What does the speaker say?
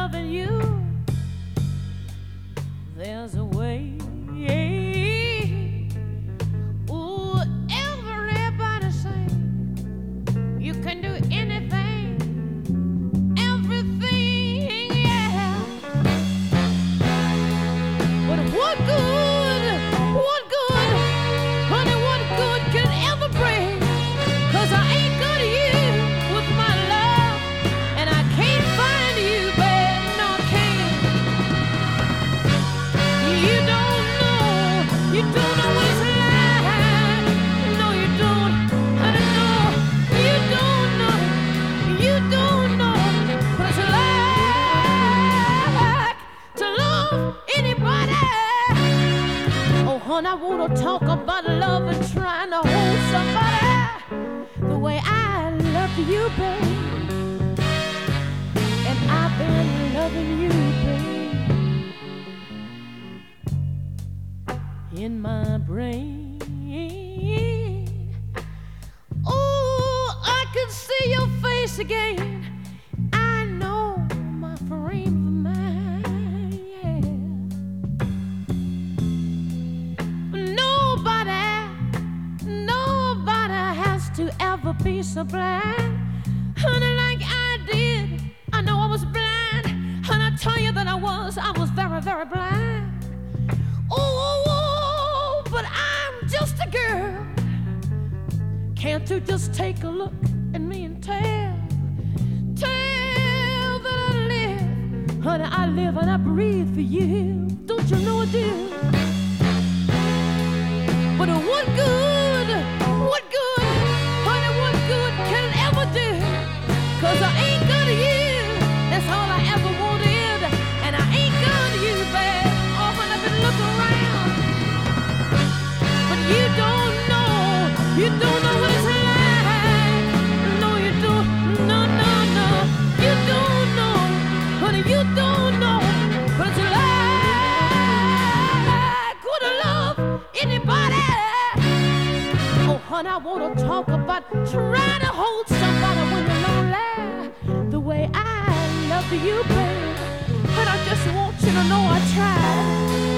loving you. There's a way. Ooh, everybody say you can do anything, everything, yeah. But what good, honey, what good can ever bring? 'Cause I ain't got you with my love, and I can't find you, babe, no, I can't. You don't know what it's like. No, you don't, honey, no. You don't know what it's like to love anybody. Oh, honey, I wanna talk about love and trying to hold somebody the way I love you, babe. And I've been loving you, babe. In my brain. Oh, I can see your face again. I know my frame of mind, yeah. Nobody has to ever be so blind, honey, like I did. I know I was blind, and I tell you that I was very, very blind. Oh, but I'm just a girl. Can't you just take a look at me and tell that I live, honey, I live and I breathe for you. Don't you know I do? But what good, honey, what good can it ever do? 'Cause I ain't got you, that's all I ever wanted. And I ain't got you, babe. Often I've been looking around, but you don't know what it's like. No, you don't, no, you don't know, honey, you don't know what it's like. Could I love anybody? Oh, honey, I wanna talk about trying to hold somebody when you're lonely the way I love you, babe. And I just want you to know I tried.